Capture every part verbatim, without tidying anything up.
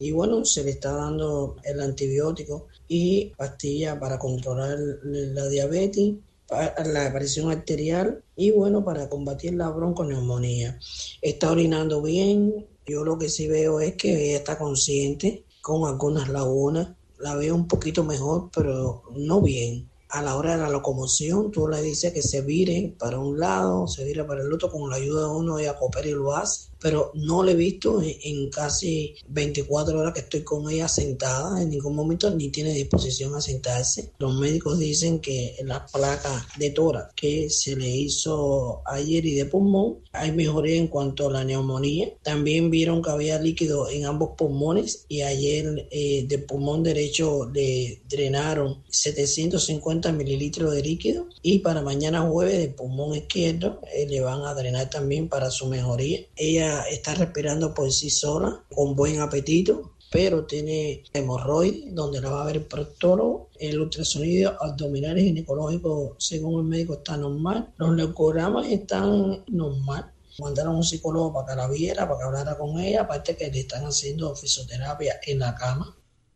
y bueno, se le está dando el antibiótico y pastillas para controlar la diabetes, la presión arterial y bueno, para combatir la bronconeumonía. Está orinando bien, yo lo que sí veo es que ella está consciente con algunas lagunas, la veo un poquito mejor, pero no bien. A la hora de la locomoción, tú le dices que se vire para un lado, se vire para el otro, con la ayuda de uno, ella coopera y lo hace, pero no le he visto en, en casi veinticuatro horas que estoy con ella sentada, en ningún momento ni tiene disposición a sentarse. Los médicos dicen que en las placas de tórax que se le hizo ayer y de pulmón, hay mejoría en cuanto a la neumonía. También vieron que había líquido en ambos pulmones y ayer eh, del pulmón derecho le drenaron setecientos cincuenta mililitros de líquido y para mañana jueves del pulmón izquierdo eh, le van a drenar también para su mejoría. Ella está respirando por sí sola, con buen apetito, pero tiene hemorroides, donde la va a ver el proctólogo. El ultrasonido abdominal y ginecológico, según el médico, está normal. Los leucogramas están normal. Mandaron a un psicólogo para que la viera, para que hablara con ella, aparte que le están haciendo fisioterapia en la cama.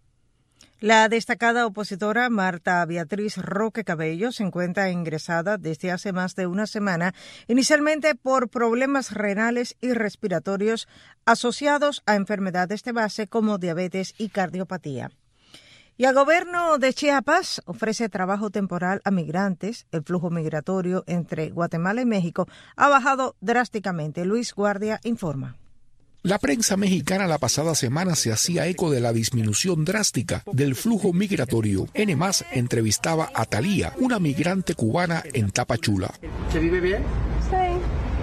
La destacada opositora Marta Beatriz Roque Cabello se encuentra ingresada desde hace más de una semana, inicialmente por problemas renales y respiratorios asociados a enfermedades de base como diabetes y cardiopatía. Y el gobierno de Chiapas ofrece trabajo temporal a migrantes. El flujo migratorio entre Guatemala y México ha bajado drásticamente. Luis Guardia informa. La prensa mexicana la pasada semana se hacía eco de la disminución drástica del flujo migratorio. N más entrevistaba a Talía, una migrante cubana en Tapachula. ¿Se vive bien? Sí,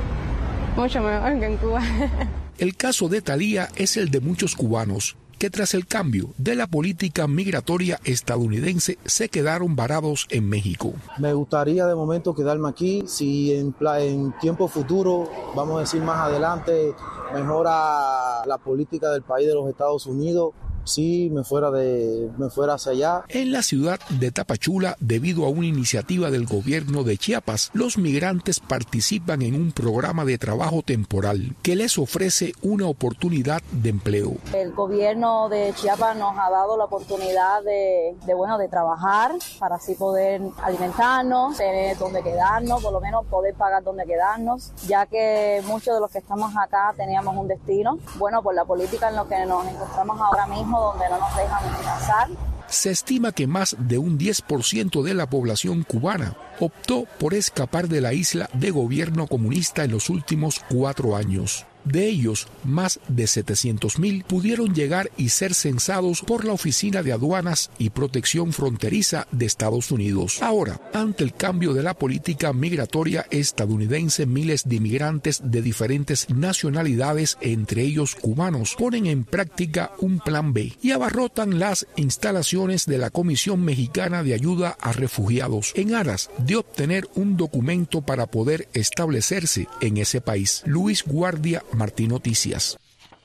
mucho mejor que en Cuba. El caso de Talía es el de muchos cubanos que tras el cambio de la política migratoria estadounidense se quedaron varados en México. Me gustaría de momento quedarme aquí, si en, en tiempo futuro, vamos a decir más adelante, mejora la política del país de los Estados Unidos, sí me fuera de me fuera hacia allá. En la ciudad de Tapachula, debido a una iniciativa del gobierno de Chiapas, los migrantes participan en un programa de trabajo temporal que les ofrece una oportunidad de empleo. El gobierno de Chiapas nos ha dado la oportunidad de, de bueno de trabajar para así poder alimentarnos, tener donde quedarnos, por lo menos poder pagar donde quedarnos, ya que muchos de los que estamos acá teníamos un destino. Bueno, por la política en la que nos encontramos ahora mismo, donde no nos dejan pasar. Se estima que más de un diez por ciento de la población cubana optó por escapar de la isla de gobierno comunista en los últimos cuatro años. De ellos, más de setecientos mil pudieron llegar y ser censados por la Oficina de Aduanas y Protección Fronteriza de Estados Unidos. Ahora, ante el cambio de la política migratoria estadounidense, miles de inmigrantes de diferentes nacionalidades, entre ellos cubanos, ponen en práctica un plan B y abarrotan las instalaciones de la Comisión Mexicana de Ayuda a Refugiados en aras de obtener un documento para poder establecerse en ese país. Luis Guardia, Martín Noticias.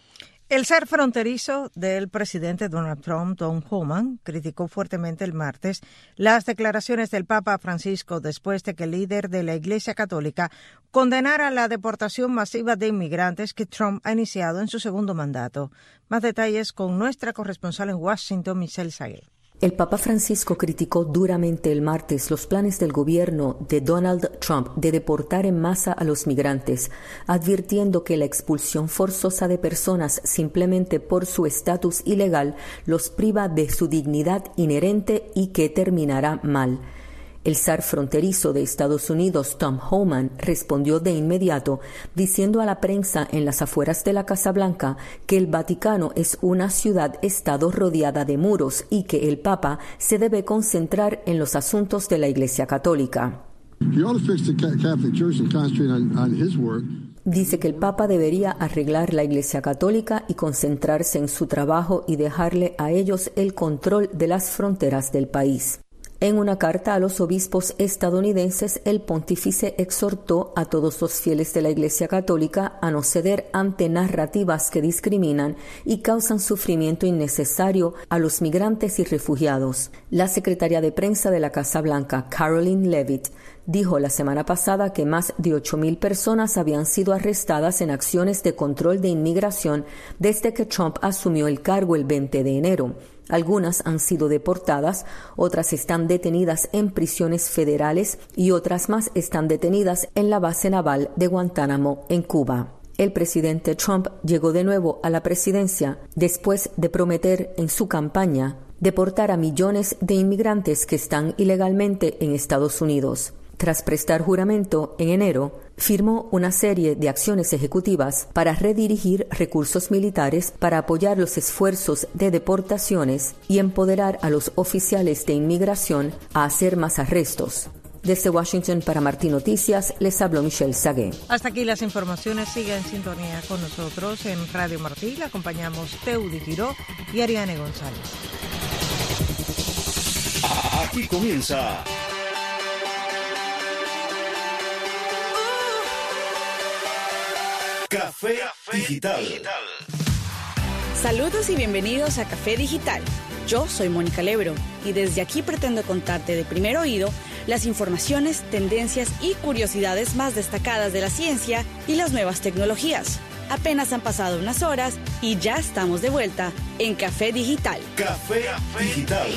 El zar fronterizo del presidente Donald Trump, Tom Homan, criticó fuertemente el martes las declaraciones del Papa Francisco después de que el líder de la Iglesia Católica condenara la deportación masiva de inmigrantes que Trump ha iniciado en su segundo mandato. Más detalles con nuestra corresponsal en Washington, Michelle Saguel. El Papa Francisco criticó duramente el martes los planes del gobierno de Donald Trump de deportar en masa a los migrantes, advirtiendo que la expulsión forzosa de personas simplemente por su estatus ilegal los priva de su dignidad inherente y que terminará mal. El zar fronterizo de Estados Unidos, Tom Homan, respondió de inmediato diciendo a la prensa en las afueras de la Casa Blanca que el Vaticano es una ciudad-estado rodeada de muros y que el Papa se debe concentrar en los asuntos de la Iglesia Católica. Dice que el Papa debería arreglar la Iglesia Católica y concentrarse en su trabajo y dejarle a ellos el control de las fronteras del país. En una carta a los obispos estadounidenses, el pontífice exhortó a todos los fieles de la Iglesia Católica a no ceder ante narrativas que discriminan y causan sufrimiento innecesario a los migrantes y refugiados. La secretaria de prensa de la Casa Blanca, Caroline Leavitt, dijo la semana pasada que más de ocho mil personas habían sido arrestadas en acciones de control de inmigración desde que Trump asumió el cargo el veinte de enero. Algunas han sido deportadas, otras están detenidas en prisiones federales y otras más están detenidas en la base naval de Guantánamo, en Cuba. El presidente Trump llegó de nuevo a la presidencia después de prometer en su campaña deportar a millones de inmigrantes que están ilegalmente en Estados Unidos. Tras prestar juramento en enero, firmó una serie de acciones ejecutivas para redirigir recursos militares para apoyar los esfuerzos de deportaciones y empoderar a los oficiales de inmigración a hacer más arrestos. Desde Washington para Martí Noticias, les habló Michelle Sagué. Hasta aquí las informaciones. Siga en sintonía con nosotros en Radio Martí. Le acompañamos Teudi Giró y Ariane González. Aquí comienza Café Digital. Saludos y bienvenidos a Café Digital. Yo soy Mónica Lebro y desde aquí pretendo contarte de primer oído las informaciones, tendencias y curiosidades más destacadas de la ciencia y las nuevas tecnologías. Apenas han pasado unas horas y ya estamos de vuelta en Café Digital. Café Digital.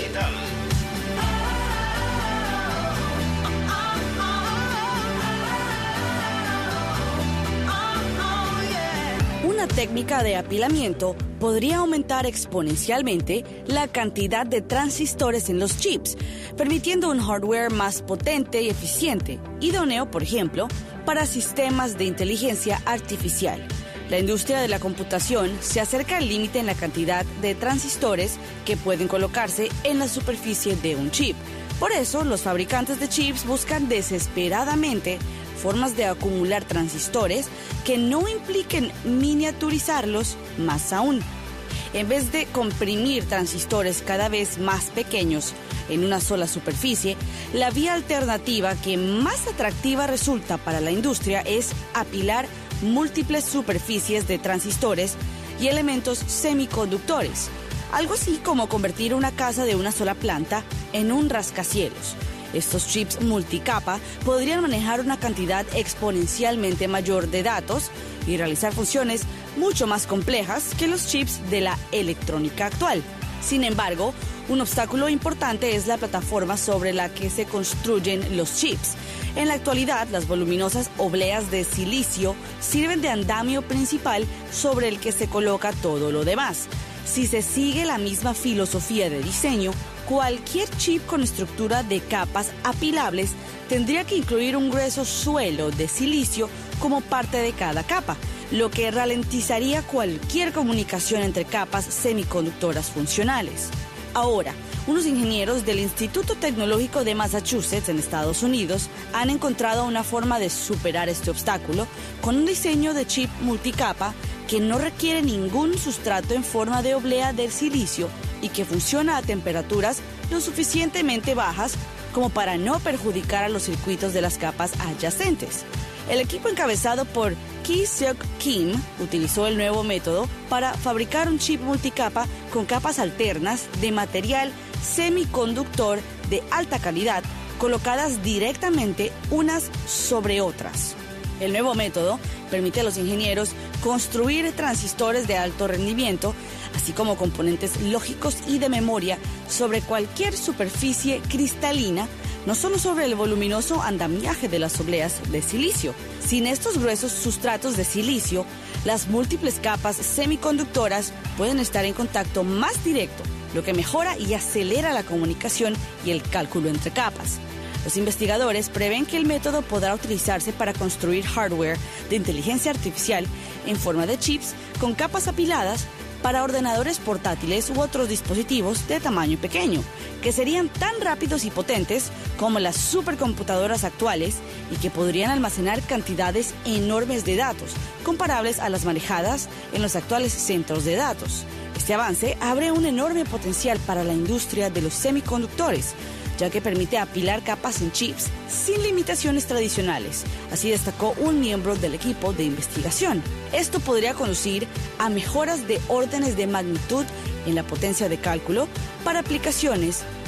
Una técnica de apilamiento podría aumentar exponencialmente la cantidad de transistores en los chips, permitiendo un hardware más potente y eficiente, idóneo, por ejemplo, para sistemas de inteligencia artificial. La industria de la computación se acerca al límite en la cantidad de transistores que pueden colocarse en la superficie de un chip. Por eso, los fabricantes de chips buscan desesperadamente formas de acumular transistores que no impliquen miniaturizarlos más aún. En vez de comprimir transistores cada vez más pequeños en una sola superficie, la vía alternativa que más atractiva resulta para la industria es apilar múltiples superficies de transistores y elementos semiconductores, algo así como convertir una casa de una sola planta en un rascacielos. Estos chips multicapa podrían manejar una cantidad exponencialmente mayor de datos y realizar funciones mucho más complejas que los chips de la electrónica actual. Sin embargo, un obstáculo importante es la plataforma sobre la que se construyen los chips. En la actualidad, las voluminosas obleas de silicio sirven de andamio principal sobre el que se coloca todo lo demás. Si se sigue la misma filosofía de diseño, cualquier chip con estructura de capas apilables tendría que incluir un grueso suelo de silicio como parte de cada capa, lo que ralentizaría cualquier comunicación entre capas semiconductoras funcionales. Ahora, unos ingenieros del Instituto Tecnológico de Massachusetts en Estados Unidos han encontrado una forma de superar este obstáculo con un diseño de chip multicapa que no requiere ningún sustrato en forma de oblea del silicio y que funciona a temperaturas lo suficientemente bajas como para no perjudicar a los circuitos de las capas adyacentes. El equipo encabezado por Ki-Seok Kim utilizó el nuevo método para fabricar un chip multicapa con capas alternas de material semiconductor de alta calidad colocadas directamente unas sobre otras. El nuevo método permite a los ingenieros construir transistores de alto rendimiento, así como componentes lógicos y de memoria sobre cualquier superficie cristalina, no solo sobre el voluminoso andamiaje de las obleas de silicio. Sin estos gruesos sustratos de silicio, las múltiples capas semiconductoras pueden estar en contacto más directo, lo que mejora y acelera la comunicación y el cálculo entre capas. Los investigadores prevén que el método podrá utilizarse para construir hardware de inteligencia artificial en forma de chips con capas apiladas para ordenadores portátiles u otros dispositivos de tamaño pequeño, que serían tan rápidos y potentes como las supercomputadoras actuales y que podrían almacenar cantidades enormes de datos, comparables a las manejadas en los actuales centros de datos. Este avance abre un enorme potencial para la industria de los semiconductores, ya que permite apilar capas en chips sin limitaciones tradicionales. Así destacó un miembro del equipo de investigación. Esto podría conducir a mejoras de órdenes de magnitud en la potencia de cálculo para aplicaciones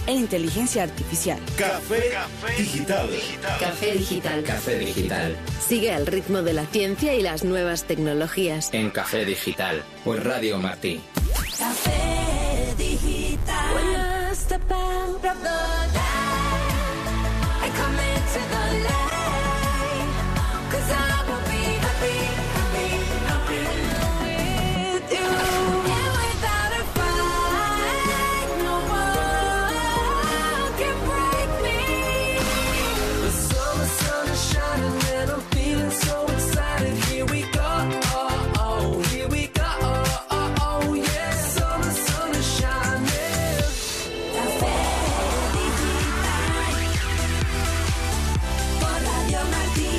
en inteligencia artificial. Café, Café Digital. Café Digital. Café Digital. Sigue al ritmo de la ciencia y las nuevas tecnologías. En Café Digital o en Radio Martí. Café Digital. When I step out of the light, I come into the light, 'cause I will be happy, happy, happy with you. And without a fight, no one can break me. The summer sun is shining and I'm feeling so excited. Here we go, oh, oh, here we go, oh, oh, oh, yeah. Summer sun is shining. Café Digital por Radio Martí.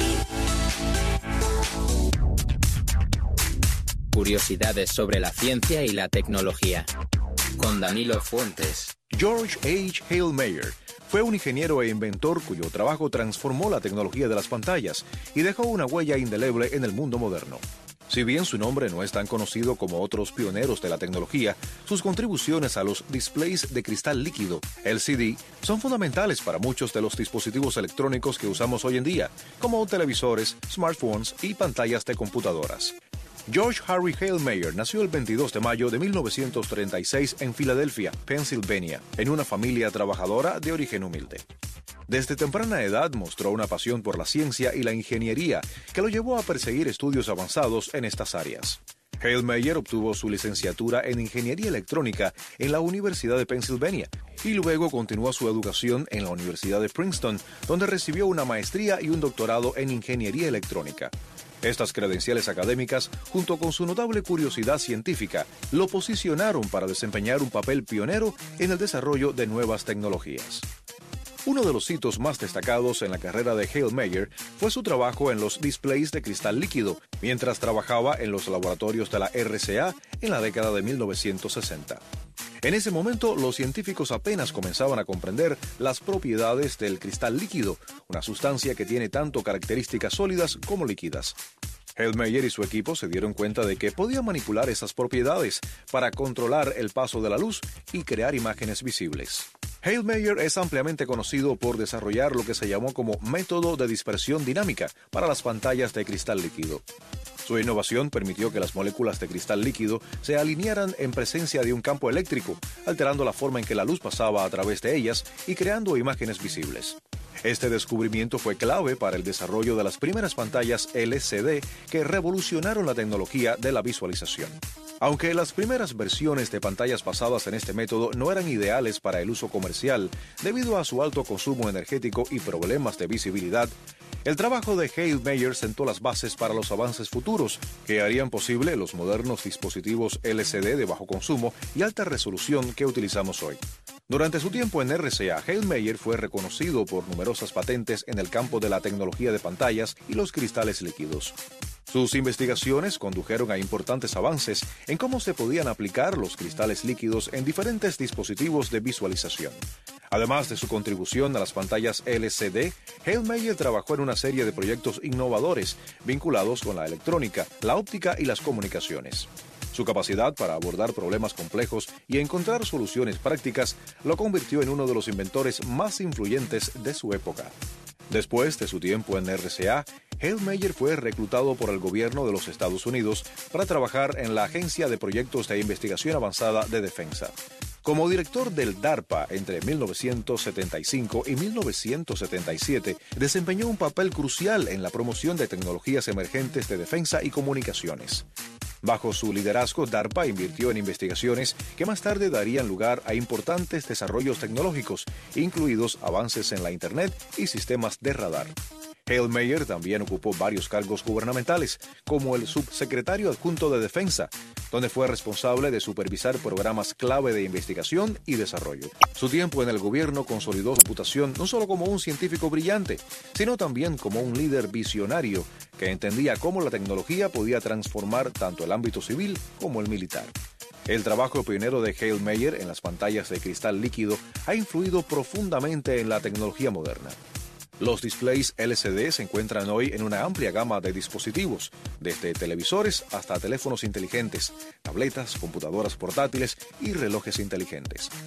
Curiosidades sobre la ciencia y la tecnología. Con Danilo Fuentes. George H. Hale Mayer fue un ingeniero e inventor cuyo trabajo transformó la tecnología de las pantallas y dejó una huella indeleble en el mundo moderno. Si bien su nombre no es tan conocido como otros pioneros de la tecnología, sus contribuciones a los displays de cristal líquido, L C D, son fundamentales para muchos de los dispositivos electrónicos que usamos hoy en día, como televisores, smartphones y pantallas de computadoras. George Harry Hale Mayer nació el veintidós de mayo de mil novecientos treinta y seis en Filadelfia, Pensilvania, en una familia trabajadora de origen humilde. Desde temprana edad mostró una pasión por la ciencia y la ingeniería que lo llevó a perseguir estudios avanzados en estas áreas. Hale Mayer obtuvo su licenciatura en Ingeniería Electrónica en la Universidad de Pensilvania y luego continuó su educación en la Universidad de Princeton, donde recibió una maestría y un doctorado en Ingeniería Electrónica. Estas credenciales académicas, junto con su notable curiosidad científica, lo posicionaron para desempeñar un papel pionero en el desarrollo de nuevas tecnologías. Uno de los hitos más destacados en la carrera de Hale Mayer fue su trabajo en los displays de cristal líquido, mientras trabajaba en los laboratorios de la R C A en la década de mil novecientos sesenta. En ese momento, los científicos apenas comenzaban a comprender las propiedades del cristal líquido, una sustancia que tiene tanto características sólidas como líquidas. Hale Mayer y su equipo se dieron cuenta de que podía manipular esas propiedades para controlar el paso de la luz y crear imágenes visibles. Hale Mayer es ampliamente conocido por desarrollar lo que se llamó como método de dispersión dinámica para las pantallas de cristal líquido. Su innovación permitió que las moléculas de cristal líquido se alinearan en presencia de un campo eléctrico, alterando la forma en que la luz pasaba a través de ellas y creando imágenes visibles. Este descubrimiento fue clave para el desarrollo de las primeras pantallas L C D que revolucionaron la tecnología de la visualización. Aunque las primeras versiones de pantallas basadas en este método no eran ideales para el uso comercial debido a su alto consumo energético y problemas de visibilidad, el trabajo de Hale Mayer sentó las bases para los avances futuros que harían posible los modernos dispositivos L C D de bajo consumo y alta resolución que utilizamos hoy. Durante su tiempo en R C A, Hale Mayer fue reconocido por numerosas patentes en el campo de la tecnología de pantallas y los cristales líquidos. Sus investigaciones condujeron a importantes avances en cómo se podían aplicar los cristales líquidos en diferentes dispositivos de visualización. Además de su contribución a las pantallas L C D, Hale Mayer trabajó en una serie de proyectos innovadores vinculados con la electrónica, la óptica y las comunicaciones. Su capacidad para abordar problemas complejos y encontrar soluciones prácticas lo convirtió en uno de los inventores más influyentes de su época. Después de su tiempo en R C A, Hale Mayer fue reclutado por el gobierno de los Estados Unidos para trabajar en la Agencia de Proyectos de Investigación Avanzada de Defensa. Como director del DARPA entre mil novecientos setenta y cinco y mil novecientos setenta y siete, desempeñó un papel crucial en la promoción de tecnologías emergentes de defensa y comunicaciones. Bajo su liderazgo, DARPA invirtió en investigaciones que más tarde darían lugar a importantes desarrollos tecnológicos, incluidos avances en la Internet y sistemas de radar. Hale Mayer también ocupó varios cargos gubernamentales, como el subsecretario adjunto de Defensa, donde fue responsable de supervisar programas clave de investigación y desarrollo. Su tiempo en el gobierno consolidó su reputación no solo como un científico brillante, sino también como un líder visionario que entendía cómo la tecnología podía transformar tanto el ámbito civil como el militar. El trabajo pionero de Hale Mayer en las pantallas de cristal líquido ha influido profundamente en la tecnología moderna. Los displays L C D se encuentran hoy en una amplia gama de dispositivos, desde televisores hasta teléfonos inteligentes, tabletas, computadoras portátiles y relojes inteligentes.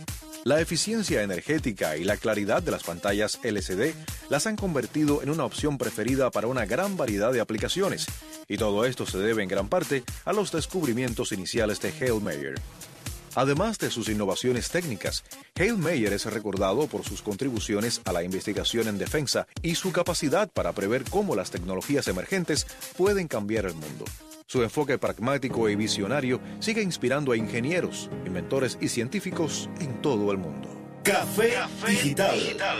La eficiencia energética y la claridad de las pantallas L C D las han convertido en una opción preferida para una gran variedad de aplicaciones, y todo esto se debe en gran parte a los descubrimientos iniciales de Hale Meyer. Además de sus innovaciones técnicas, Hale Meyer es recordado por sus contribuciones a la investigación en defensa y su capacidad para prever cómo las tecnologías emergentes pueden cambiar el mundo. Su enfoque pragmático y visionario sigue inspirando a ingenieros, inventores y científicos en todo el mundo. Café, Café Digital. Digital.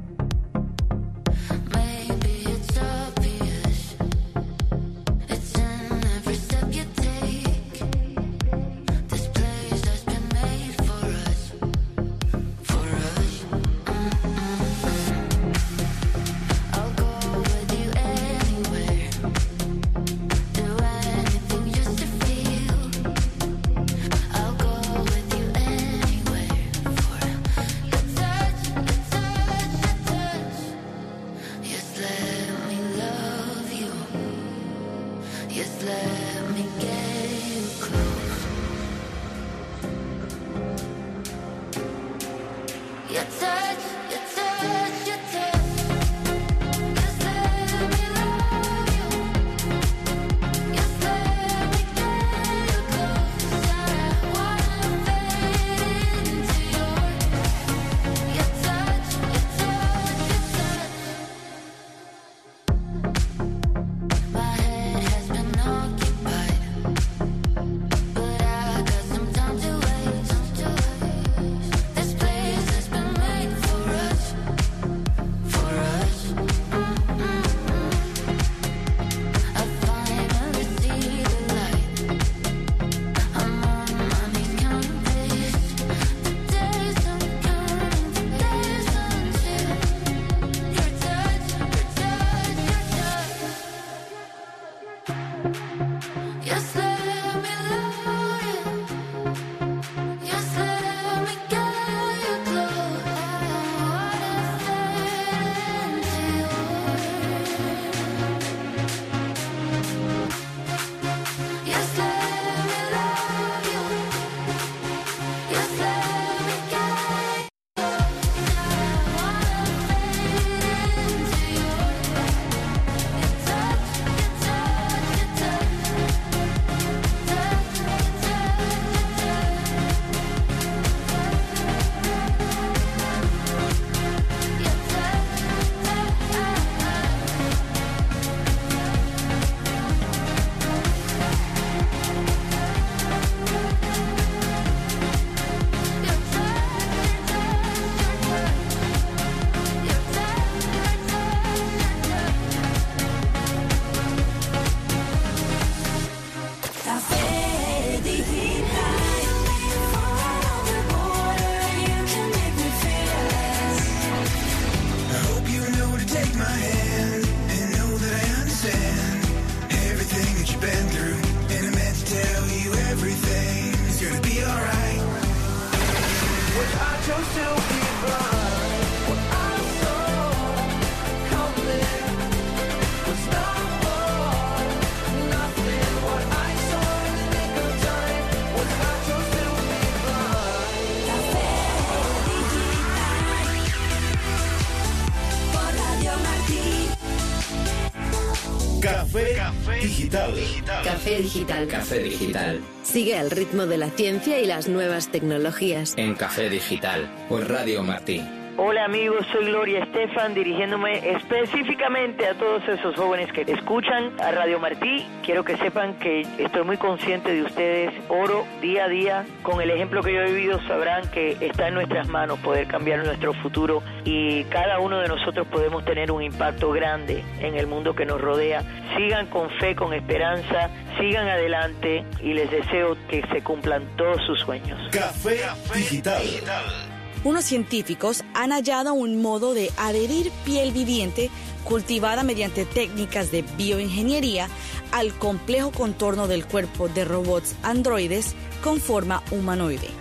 Café, Café Digital. Café Digital. Café Digital. Sigue al ritmo de la ciencia y las nuevas tecnologías. En Café Digital, por Radio Martí. Hola amigos, soy Gloria Estefan, dirigiéndome específicamente a todos esos jóvenes que escuchan a Radio Martí. Quiero que sepan que estoy muy consciente de ustedes. Oro día a día. Con el ejemplo que yo he vivido sabrán que está en nuestras manos poder cambiar nuestro futuro, y cada uno de nosotros podemos tener un impacto grande en el mundo que nos rodea. Sigan con fe, con esperanza, sigan adelante y les deseo que se cumplan todos sus sueños. Café, Café Digital. Digital. Unos científicos han hallado un modo de adherir piel viviente cultivada mediante técnicas de bioingeniería al complejo contorno del cuerpo de robots androides con forma humanoide.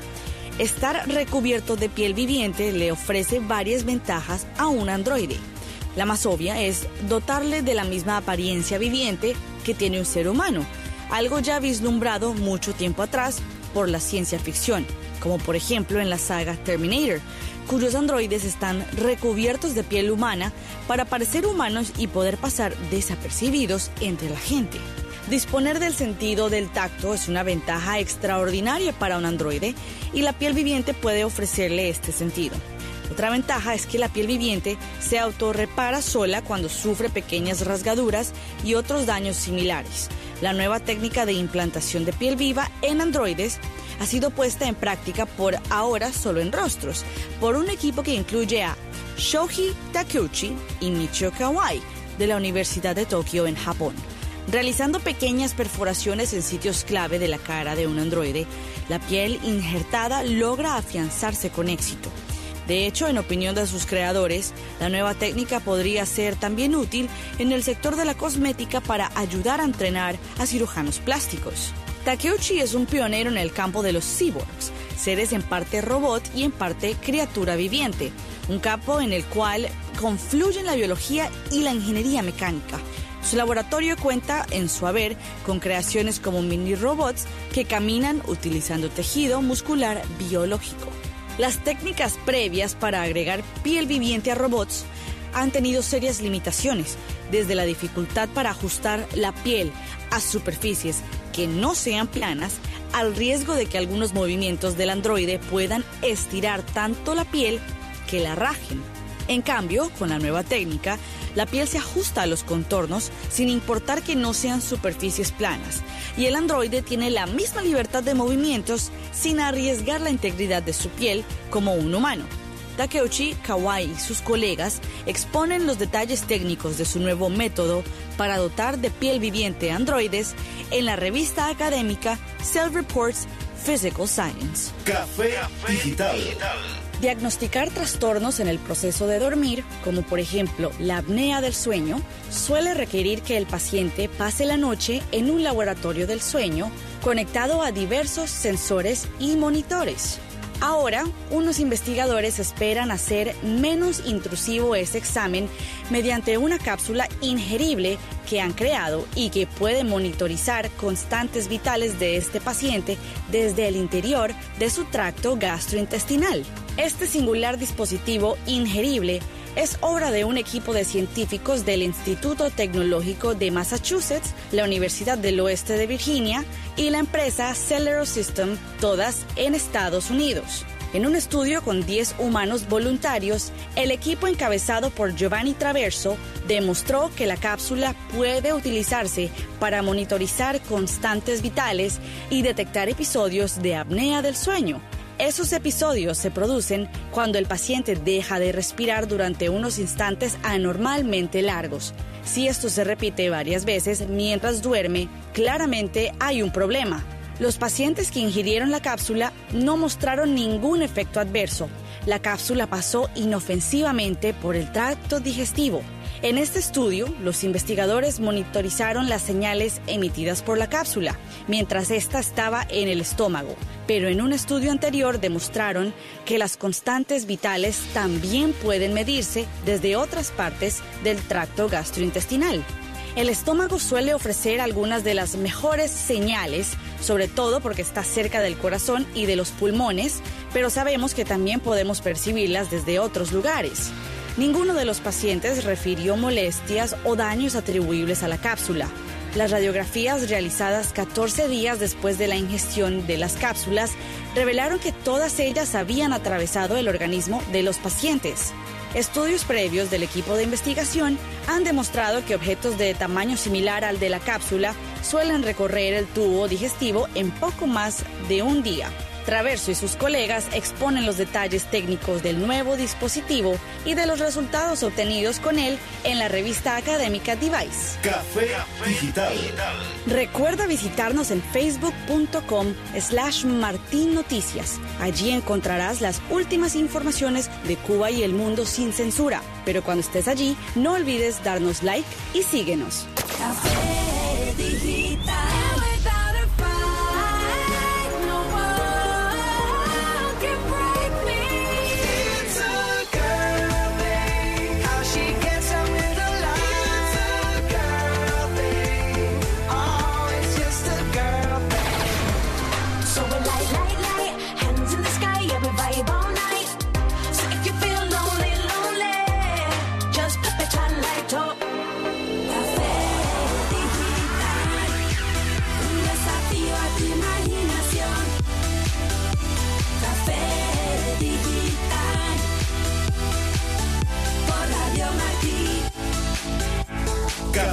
Estar recubierto de piel viviente le ofrece varias ventajas a un androide. La más obvia es dotarle de la misma apariencia viviente que tiene un ser humano, algo ya vislumbrado mucho tiempo atrás por la ciencia ficción. como por ejemplo en la saga Terminator, cuyos androides están recubiertos de piel humana para parecer humanos y poder pasar desapercibidos entre la gente. Disponer del sentido del tacto es una ventaja extraordinaria para un androide y la piel viviente puede ofrecerle este sentido. Otra ventaja es que la piel viviente se autorrepara sola cuando sufre pequeñas rasgaduras y otros daños similares. La nueva técnica de implantación de piel viva en androides ha sido puesta en práctica por ahora solo en rostros, por un equipo que incluye a Shoji Takeuchi y Michio Kawai de la Universidad de Tokio en Japón. Realizando pequeñas perforaciones en sitios clave de la cara de un androide, la piel injertada logra afianzarse con éxito. De hecho, en opinión de sus creadores, la nueva técnica podría ser también útil en el sector de la cosmética para ayudar a entrenar a cirujanos plásticos. Takeuchi es un pionero en el campo de los cyborgs, seres en parte robot y en parte criatura viviente, un campo en el cual confluyen la biología y la ingeniería mecánica. Su laboratorio cuenta en su haber con creaciones como mini robots que caminan utilizando tejido muscular biológico. Las técnicas previas para agregar piel viviente a robots han tenido serias limitaciones, desde la dificultad para ajustar la piel a superficies que no sean planas, al riesgo de que algunos movimientos del androide puedan estirar tanto la piel que la rajen. En cambio, con la nueva técnica, la piel se ajusta a los contornos sin importar que no sean superficies planas, y el androide tiene la misma libertad de movimientos sin arriesgar la integridad de su piel como un humano. Takeuchi, Kawai y sus colegas exponen los detalles técnicos de su nuevo método para dotar de piel viviente androides en la revista académica Cell Reports Physical Science. Café Digital. Diagnosticar trastornos en el proceso de dormir, como por ejemplo la apnea del sueño, suele requerir que el paciente pase la noche en un laboratorio del sueño conectado a diversos sensores y monitores. Ahora, unos investigadores esperan hacer menos intrusivo ese examen mediante una cápsula ingerible que han creado y que puede monitorizar constantes vitales de este paciente desde el interior de su tracto gastrointestinal. Este singular dispositivo ingerible es obra de un equipo de científicos del Instituto Tecnológico de Massachusetts, la Universidad del Oeste de Virginia y la empresa Celero System, todas en Estados Unidos. En un estudio con diez humanos voluntarios, el equipo encabezado por Giovanni Traverso demostró que la cápsula puede utilizarse para monitorizar constantes vitales y detectar episodios de apnea del sueño. Esos episodios se producen cuando el paciente deja de respirar durante unos instantes anormalmente largos. Si esto se repite varias veces mientras duerme, claramente hay un problema. Los pacientes que ingirieron la cápsula no mostraron ningún efecto adverso. La cápsula pasó inofensivamente por el tracto digestivo. En este estudio, los investigadores monitorizaron las señales emitidas por la cápsula, mientras ésta estaba en el estómago, pero en un estudio anterior demostraron que las constantes vitales también pueden medirse desde otras partes del tracto gastrointestinal. El estómago suele ofrecer algunas de las mejores señales, sobre todo porque está cerca del corazón y de los pulmones, pero sabemos que también podemos percibirlas desde otros lugares. Ninguno de los pacientes refirió molestias o daños atribuibles a la cápsula. Las radiografías realizadas catorce días después de la ingestión de las cápsulas revelaron que todas ellas habían atravesado el organismo de los pacientes. Estudios previos del equipo de investigación han demostrado que objetos de tamaño similar al de la cápsula suelen recorrer el tubo digestivo en poco más de un día. Traverso y sus colegas exponen los detalles técnicos del nuevo dispositivo y de los resultados obtenidos con él en la revista académica Device. Café Digital. Recuerda visitarnos en facebook.com slash Martín Noticias. Allí encontrarás las últimas informaciones de Cuba y el mundo sin censura. Pero cuando estés allí, no olvides darnos like y síguenos. Café Digital. Hands in the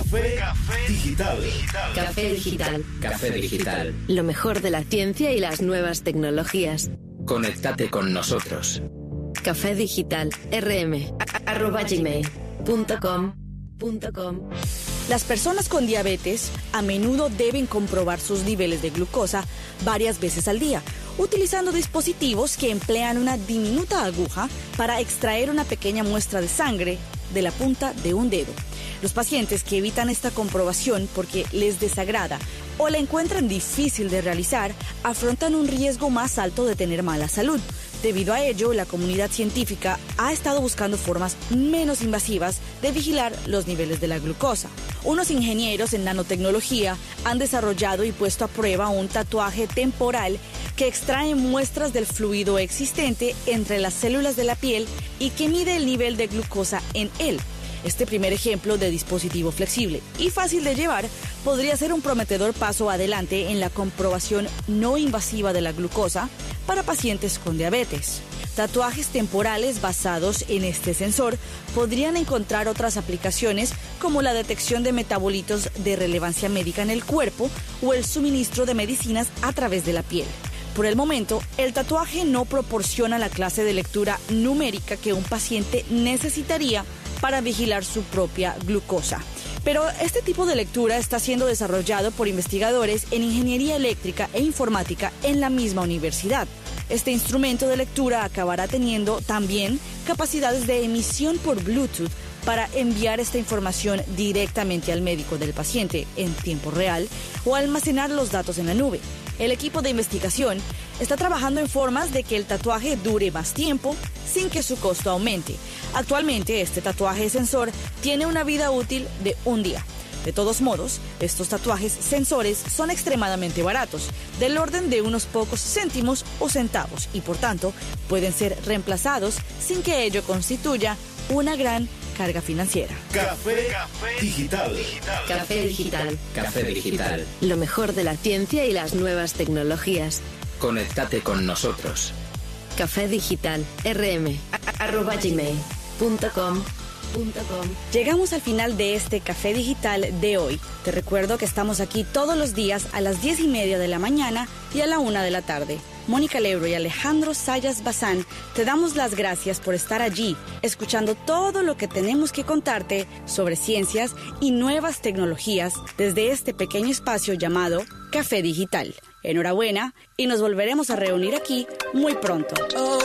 Café Digital. Café Digital. Café Digital. Lo mejor de la ciencia y las nuevas tecnologías. Conéctate con nosotros. Café Digital. rm arroba gmail punto com punto com. Las personas con diabetes a menudo deben comprobar sus niveles de glucosa varias veces al día, utilizando dispositivos que emplean una diminuta aguja para extraer una pequeña muestra de sangre de la punta de un dedo. Los pacientes que evitan esta comprobación porque les desagrada o la encuentran difícil de realizar afrontan un riesgo más alto de tener mala salud. Debido a ello, la comunidad científica ha estado buscando formas menos invasivas de vigilar los niveles de la glucosa. Unos ingenieros en nanotecnología han desarrollado y puesto a prueba un tatuaje temporal que extrae muestras del fluido existente entre las células de la piel y que mide el nivel de glucosa en él. Este primer ejemplo de dispositivo flexible y fácil de llevar podría ser un prometedor paso adelante en la comprobación no invasiva de la glucosa para pacientes con diabetes. Tatuajes temporales basados en este sensor podrían encontrar otras aplicaciones como la detección de metabolitos de relevancia médica en el cuerpo o el suministro de medicinas a través de la piel. Por el momento, el tatuaje no proporciona la clase de lectura numérica que un paciente necesitaría para vigilar su propia glucosa. Pero este tipo de lectura está siendo desarrollado por investigadores en ingeniería eléctrica e informática en la misma universidad. Este instrumento de lectura acabará teniendo también capacidades de emisión por Bluetooth para enviar esta información directamente al médico del paciente en tiempo real o almacenar los datos en la nube. El equipo de investigación está trabajando en formas de que el tatuaje dure más tiempo sin que su costo aumente. Actualmente, este tatuaje sensor tiene una vida útil de un día. De todos modos, estos tatuajes sensores son extremadamente baratos, del orden de unos pocos céntimos o centavos, y por tanto pueden ser reemplazados sin que ello constituya una gran carga financiera. Café Digital. Café Digital. Café Digital. Lo mejor de la ciencia y las nuevas tecnologías. Conéctate con nosotros. Café Digital. rm arroba gmail punto com punto com. Llegamos al final de este Café Digital de hoy. Te recuerdo que estamos aquí todos los días a las diez y media de la mañana y a la una de la tarde. Mónica Lebro y Alejandro Sayas Bazán, te damos las gracias por estar allí, escuchando todo lo que tenemos que contarte sobre ciencias y nuevas tecnologías desde este pequeño espacio llamado Café Digital. Enhorabuena y nos volveremos a reunir aquí muy pronto. Oh,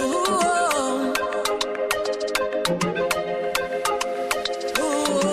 oh, oh.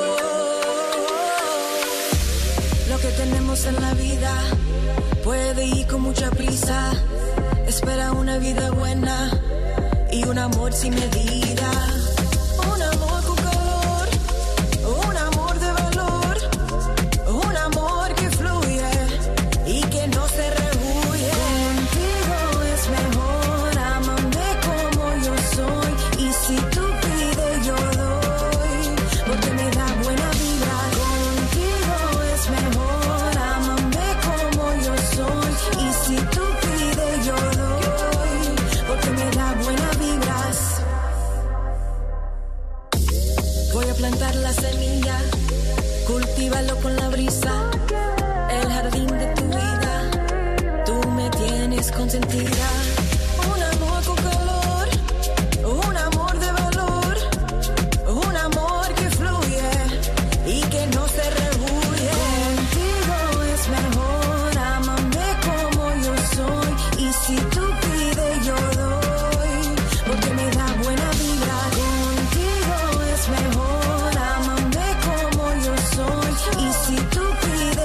Lo que tenemos en la vida puede ir con mucha prisa. Espera una vida buena y un amor sin medida. Un amor con calor, un amor de valor, un amor que fluye y que no se rehuye. Contigo es mejor, ámame como yo soy. Y si tú pides yo doy, porque me da buena vibra. Contigo es mejor, ámame como yo soy. Y si tú pides yo doy, porque me da buenas vibras. Voy a plantar la semilla, cultívalo con la brisa, el jardín de tu vida, tú me tienes consentida. Un amor con calor, un amor de valor, un amor que fluye y que no se rehuye. Contigo es mejor, ámame como yo soy. Y si tú pides yo doy, porque me da buena vibra. Contigo es mejor, ámame como yo soy. Y si tú pides